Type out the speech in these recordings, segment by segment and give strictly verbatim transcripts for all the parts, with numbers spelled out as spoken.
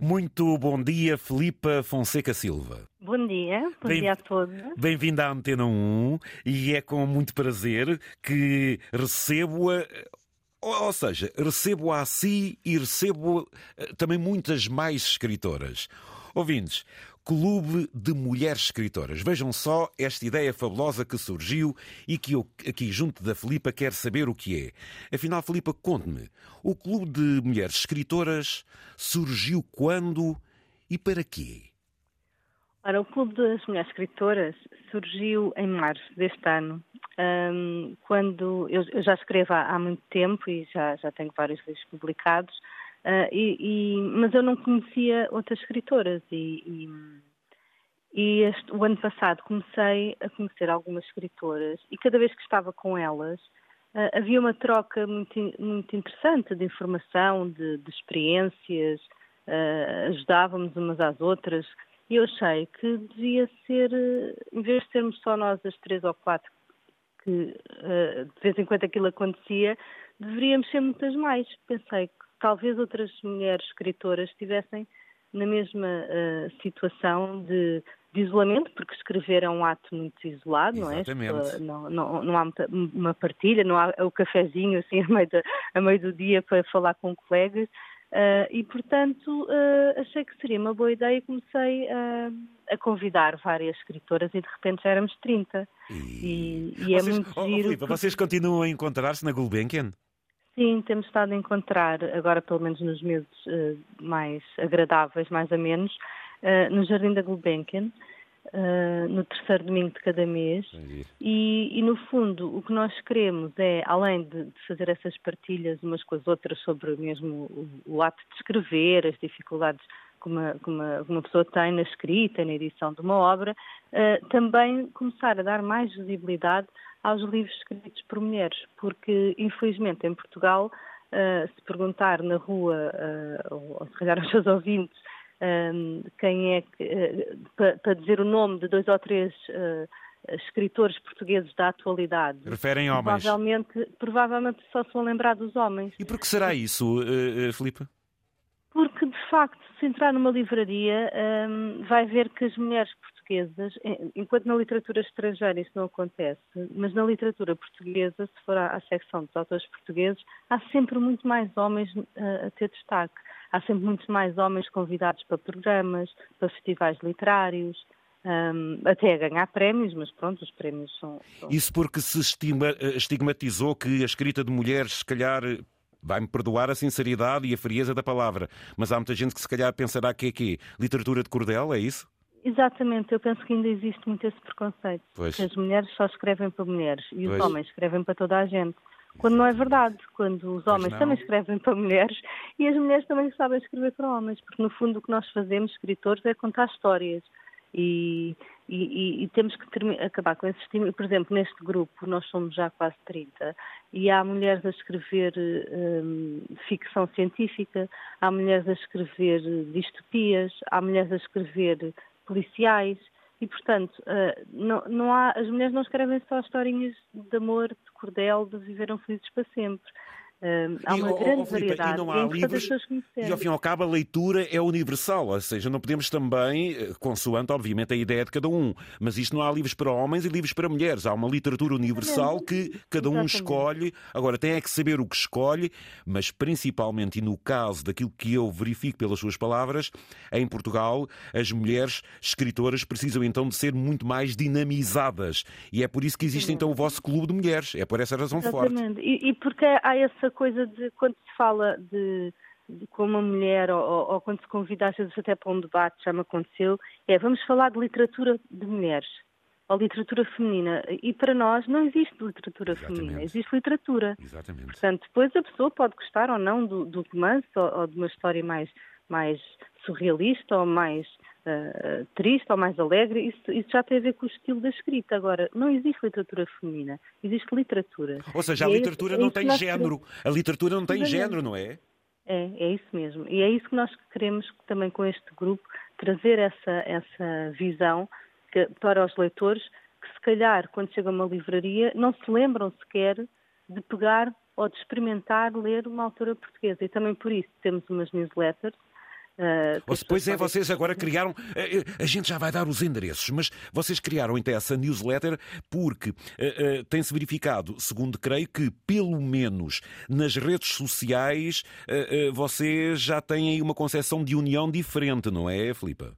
Muito bom dia, Filipa Fonseca Silva. Bom dia, bom Bem, dia a todos. Bem-vinda à Antena um e é com muito prazer que recebo-a, ou seja, recebo-a a si e recebo também muitas mais escritoras. Ouvintes, Clube de Mulheres Escritoras. Vejam só esta ideia fabulosa que surgiu e que eu, aqui junto da Filipa, quero saber o que é. Afinal, Filipa, conte-me. O Clube de Mulheres Escritoras surgiu quando e para quê? Ora, o Clube das Mulheres Escritoras surgiu em março deste ano, um, quando eu, eu já escrevo há, há muito tempo e já, já tenho vários livros publicados, uh, e, e, mas eu não conhecia outras escritoras e, e, e este, o ano passado comecei a conhecer algumas escritoras e cada vez que estava com elas uh, havia uma troca muito, muito interessante de informação, de, de experiências, uh, ajudávamos umas às outras. E eu achei que devia ser, em vez de sermos só nós as três ou quatro, que uh, de vez em quando aquilo acontecia, deveríamos ser muitas mais. Pensei que talvez outras mulheres escritoras estivessem na mesma uh, situação de, de isolamento, porque escrever é um ato muito isolado, não é? Exatamente. Não, não, não há muita, uma partilha, não há o cafezinho assim a meio, de, a meio do dia para falar com colegas. Uh, e, portanto, uh, achei que seria uma boa ideia e comecei uh, a convidar várias escritoras e, de repente, já éramos trinta. E, e, e vocês, é muito oh, giro. Filipa, vocês continuam a encontrar-se na Gulbenkian? Sim, temos estado a encontrar, agora pelo menos nos meses uh, mais agradáveis, mais a menos, uh, no Jardim da Gulbenkian, uh, no terceiro domingo de cada mês. E, e, no fundo, o que nós queremos é, além de, de fazer essas partilhas umas com as outras sobre mesmo o, o ato de escrever, as dificuldades que uma, que uma, que uma pessoa tem na escrita, na edição de uma obra, uh, também começar a dar mais visibilidade aos livros escritos por mulheres, porque, infelizmente, em Portugal, uh, se perguntar na rua, uh, ou, ou se calhar aos seus ouvintes, um, quem é que, uh, para, para dizer o nome de dois ou três uh, escritores portugueses da atualidade, referem homens. Provavelmente, provavelmente só se vão lembrar dos homens. E por que será isso, uh, uh, Filipe? Porque, de facto, se entrar numa livraria, um, vai ver que as mulheres portuguesas, enquanto na literatura estrangeira isso não acontece, mas na literatura portuguesa, se for à, à secção dos autores portugueses, há sempre muito mais homens uh, a ter destaque. Há sempre muitos mais homens convidados para programas, para festivais literários, um, até a ganhar prémios, mas pronto, os prémios são... são... Isso porque se estigma, estigmatizou que a escrita de mulheres, se calhar... Vai-me perdoar a sinceridade e a frieza da palavra, mas há muita gente que se calhar pensará que é quê? Literatura de cordel, é isso? Exatamente, eu penso que ainda existe muito esse preconceito. Pois. Que as mulheres só escrevem para mulheres e Pois. os homens escrevem para toda a gente. Quando não é verdade, quando os homens também escrevem para mulheres e as mulheres também sabem escrever para homens, porque no fundo o que nós fazemos, escritores, é contar histórias. E, e, e temos que termi- acabar com esse estímulo. Por exemplo, neste grupo nós somos já quase trinta e há mulheres a escrever hum, ficção científica, há mulheres a escrever distopias, há mulheres a escrever policiais e, portanto, uh, não, não há, as mulheres não escrevem só historinhas de amor, de cordel, de viveram felizes para sempre. Uh, há uma e, grande oh, oh, Filipe, variedade e não há e livros, e ao fim e ao cabo a leitura é universal, ou seja, não podemos também, consoante obviamente a ideia de cada um, mas isto não há livros para homens e livros para mulheres, há uma literatura universal que cada um Exatamente. escolhe, agora tem é que saber o que escolhe, mas principalmente, e no caso daquilo que eu verifico pelas suas palavras, em Portugal as mulheres escritoras precisam então de ser muito mais dinamizadas, e é por isso que existe então o vosso clube de mulheres, é por essa razão forte. Exatamente, e, e porque há essa coisa de quando se fala de, de com uma mulher ou, ou, ou quando se convida às vezes até para um debate, já me aconteceu, é vamos falar de literatura de mulheres ou literatura feminina e para nós não existe literatura Exatamente. feminina, existe literatura. Exatamente. Portanto, depois a pessoa pode gostar ou não do, do romance ou, ou de uma história mais, mais surrealista ou mais uh, triste ou mais alegre, isso, isso já tem a ver com o estilo da escrita. Agora, não existe literatura feminina, existe literatura. Ou seja, a E literatura é, não é tem género. A literatura não tem Exatamente. género, não é? É, é isso mesmo. E é isso que nós queremos também com este grupo, trazer essa, essa visão que, para os leitores, que se calhar, quando chegam a uma livraria, não se lembram sequer de pegar ou de experimentar ler uma autora portuguesa. E também por isso temos umas newsletters Uh, Ou depois é, vocês agora criaram, a gente já vai dar os endereços, mas vocês criaram então essa newsletter porque uh, uh, tem-se verificado, segundo creio, que pelo menos nas redes sociais uh, uh, vocês já têm aí uma concepção de união diferente, não é, Filipa?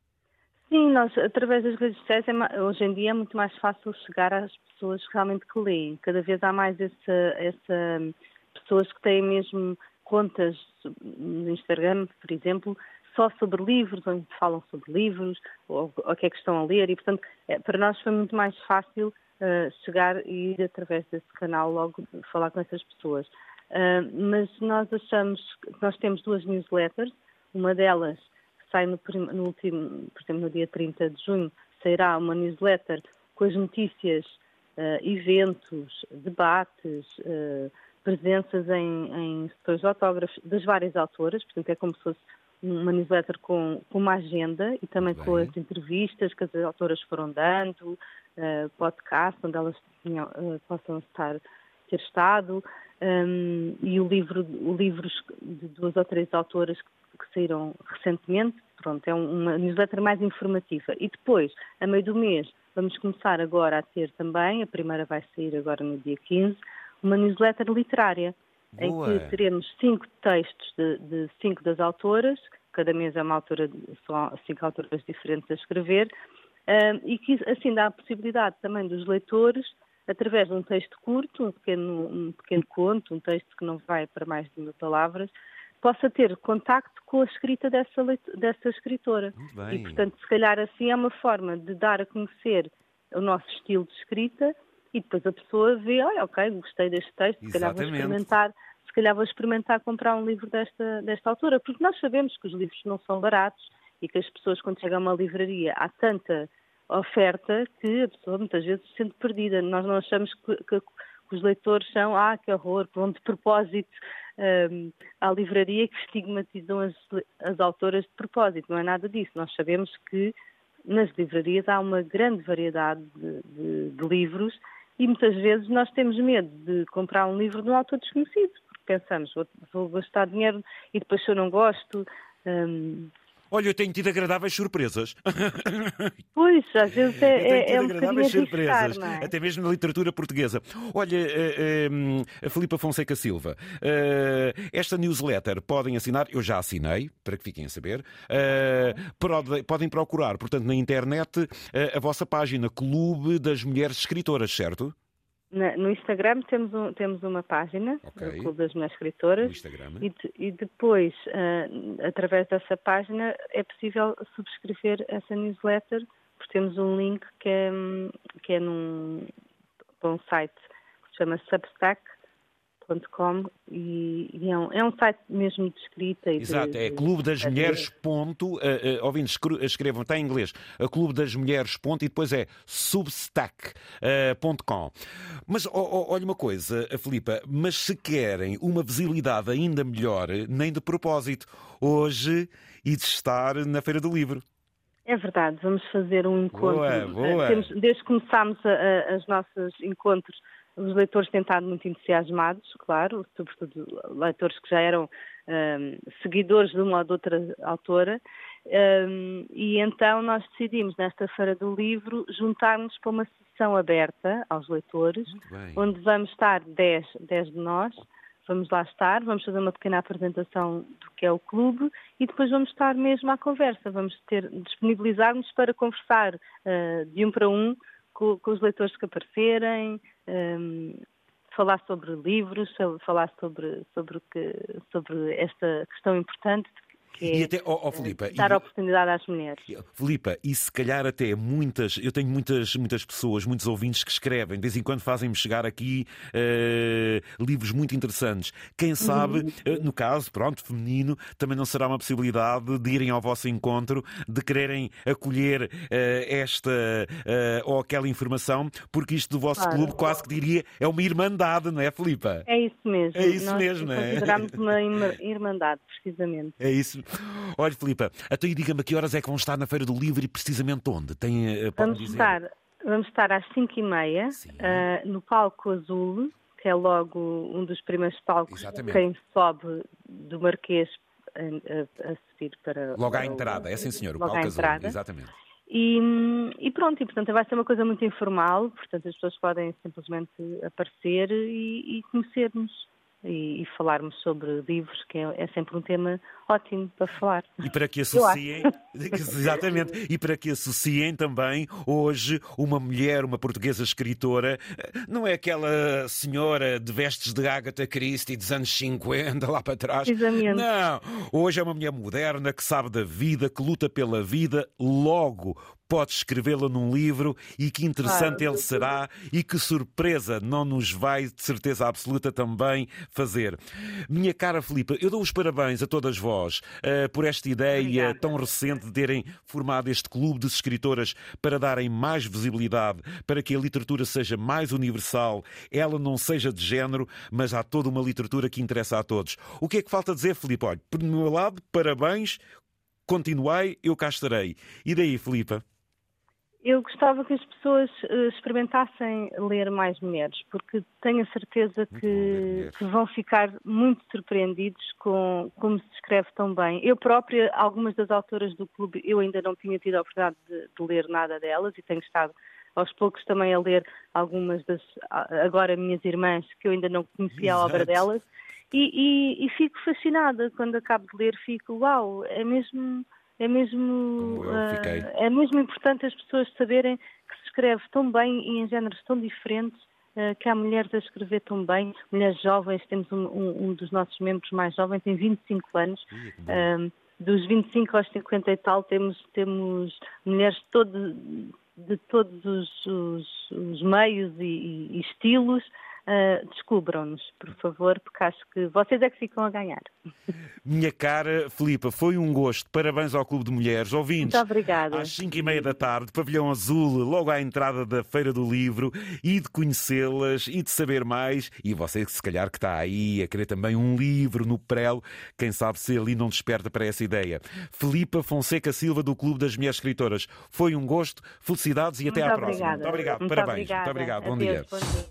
Sim, nós, através das redes sociais, é, hoje em dia é muito mais fácil chegar às pessoas realmente que leem. Cada vez há mais essa, essa pessoas que têm mesmo contas no Instagram, por exemplo, só sobre livros, onde falam sobre livros, ou o que é que estão a ler, e, portanto, é, para nós foi muito mais fácil uh, chegar e ir através desse canal logo falar com essas pessoas. Uh, mas nós achamos que nós temos duas newsletters, uma delas sai no, no último, por exemplo, no dia trinta de junho, sairá uma newsletter com as notícias, uh, eventos, debates, uh, presenças em, em setores de autógrafos das várias autoras, portanto é como se fosse uma newsletter com, com uma agenda e também com as entrevistas que as autoras foram dando, uh, podcast onde elas tinham, uh, possam estar, ter estado, um, e o livro, o livros de duas ou três autoras que, que saíram recentemente, pronto, é uma newsletter mais informativa. E depois, a meio do mês, vamos começar agora a ter também, a primeira vai sair agora no dia quinze, uma newsletter literária, Boa. Em que teremos cinco textos de, de cinco das autoras, cada mês é uma autora, são cinco autoras diferentes a escrever, um, e que assim dá a possibilidade também dos leitores, através de um texto curto, um pequeno, um pequeno conto, um texto que não vai para mais de mil palavras, possa ter contacto com a escrita dessa, dessa escritora. E, portanto, se calhar assim é uma forma de dar a conhecer o nosso estilo de escrita. E depois a pessoa vê, olha, ok, gostei deste texto, se calhar vou experimentar, se calhar vou experimentar comprar um livro desta, desta autora, porque nós sabemos que os livros não são baratos e que as pessoas, quando chegam a uma livraria, há tanta oferta que a pessoa muitas vezes se sente perdida. Nós não achamos que, que, que os leitores são, ah, que horror, vão de propósito um, à livraria, que estigmatizam as, as autoras de propósito. Não é nada disso. Nós sabemos que nas livrarias há uma grande variedade de, de, de livros. E muitas vezes nós temos medo de comprar um livro de um autor desconhecido, porque pensamos, vou, vou gastar dinheiro e depois se eu não gosto... Hum... Olha, eu tenho tido agradáveis surpresas. Pois, às vezes é, eu tenho tido é, é um agradáveis surpresas, não é? Até mesmo na literatura portuguesa. Olha, a, a, a Filipa Fonseca Silva, esta newsletter podem assinar, eu já assinei, para que fiquem a saber, podem procurar, portanto, na internet, a vossa página Clube das Mulheres Escritoras, certo? No Instagram temos, um, temos uma página, okay. do Clube das Mulheres Escritoras, e, de, e depois, uh, através dessa página, é possível subscrever essa newsletter, porque temos um link que é, que é num, para um site que se chama substack ponto com e, e é, um, é um site mesmo de escrita. E Exato, de, é Clube das Mulheres. Ponto, uh, uh, ouvintes, escrevam, está em inglês, a Clube das Mulheres. Ponto, e depois é substack ponto com. Mas oh, oh, olha uma coisa, Filipa, mas se querem uma visibilidade ainda melhor, nem de propósito, hoje e de estar na Feira do Livro. É verdade, vamos fazer um encontro. Boa, boa. Temos, desde que começámos a, a, os nossos encontros, os leitores têm estado muito entusiasmados, claro, sobretudo leitores que já eram um, seguidores de uma ou de outra autora, um, e então nós decidimos, nesta Feira do Livro, juntar-nos para uma sessão aberta aos leitores, onde vamos estar dez, dez de nós, vamos lá estar, vamos fazer uma pequena apresentação do que é o clube e depois vamos estar mesmo à conversa, vamos ter, disponibilizar-nos para conversar uh, de um para um com, com os leitores que aparecerem, um, falar sobre livros, falar sobre, sobre, o que, sobre esta questão importante que é e até, oh, oh, Filipa, dar e, oportunidade às mulheres. Filipa, e se calhar até muitas, eu tenho muitas, muitas pessoas, muitos ouvintes que escrevem, de vez em quando fazem-me chegar aqui uh, livros muito interessantes. Quem sabe, uhum. uh, no caso, pronto, feminino, também não será uma possibilidade de irem ao vosso encontro, de quererem acolher uh, esta uh, ou aquela informação, porque isto do vosso claro. Clube quase que diria é uma irmandade, não é, Filipa? É isso mesmo. É isso Nós mesmo, não é? Consideramos uma irmandade, precisamente. É isso. Olha, Filipa, então diga-me a que horas é que vão estar na Feira do Livro e precisamente onde? Tem, vamos, dizer? estar, vamos estar às cinco e meia uh, no Palco Azul, que é logo um dos primeiros palcos. Exatamente. Quem sobe do Marquês a, a subir para... Logo para à entrada, o, é sim senhor, o logo palco à azul, entrada. exatamente. E, e pronto, e portanto vai ser uma coisa muito informal, portanto as pessoas podem simplesmente aparecer e, e conhecer-nos e, e falarmos sobre livros, que é, é sempre um tema ótimo para falar. E para que associem, exatamente, e para que associem também hoje uma mulher, uma portuguesa escritora, não é aquela senhora de vestes de Agatha Christie dos anos cinquenta, lá para trás. Precisamente. Não, hoje é uma mulher moderna que sabe da vida, que luta pela vida, logo pode escrevê-la num livro e que interessante Claro. ele será e que surpresa não nos vai, de certeza absoluta, também fazer. Minha cara Filipa, eu dou os parabéns a todas vós uh, por esta ideia Obrigada. tão recente de terem formado este clube de escritoras para darem mais visibilidade, para que a literatura seja mais universal, ela não seja de género, mas há toda uma literatura que interessa a todos. O que é que falta dizer, Filipa? Olha, por meu lado, parabéns, continuai, eu cá estarei. E daí, Filipa? Eu gostava que as pessoas uh, experimentassem ler mais mulheres, porque tenho a certeza que, que vão ficar muito surpreendidos com como se escreve tão bem. Eu própria, algumas das autoras do clube, eu ainda não tinha tido a oportunidade de, de ler nada delas e tenho estado aos poucos também a ler algumas das, agora minhas irmãs, que eu ainda não conhecia a obra delas, e, e, e fico fascinada quando acabo de ler, fico, uau, é mesmo... É mesmo, uh, é mesmo importante as pessoas saberem que se escreve tão bem e em géneros tão diferentes, uh, que há mulheres a escrever tão bem, mulheres jovens, temos um, um, um dos nossos membros mais jovens, tem vinte e cinco anos, uh, dos vinte e cinco aos cinquenta e tal temos, temos mulheres de, todo, de todos os, os, os meios e, e estilos. Uh, descubram-nos, por favor, porque acho que vocês é que ficam a ganhar. Minha cara Filipa, foi um gosto. Parabéns ao Clube de Mulheres. Ouvintes, muito obrigada. Às cinco e meia da tarde, Pavilhão Azul, logo à entrada da Feira do Livro, e de conhecê-las e de saber mais. E você, se calhar, que está aí a querer também um livro no prelo, quem sabe se ali não desperta para essa ideia. Filipa Fonseca Silva, do Clube das Mulheres Escritoras. Foi um gosto, felicidades e até muito à próxima. Obrigada. Muito obrigado. Muito Parabéns. Obrigada. Muito obrigado. Bom Adeus, dia. bom dia.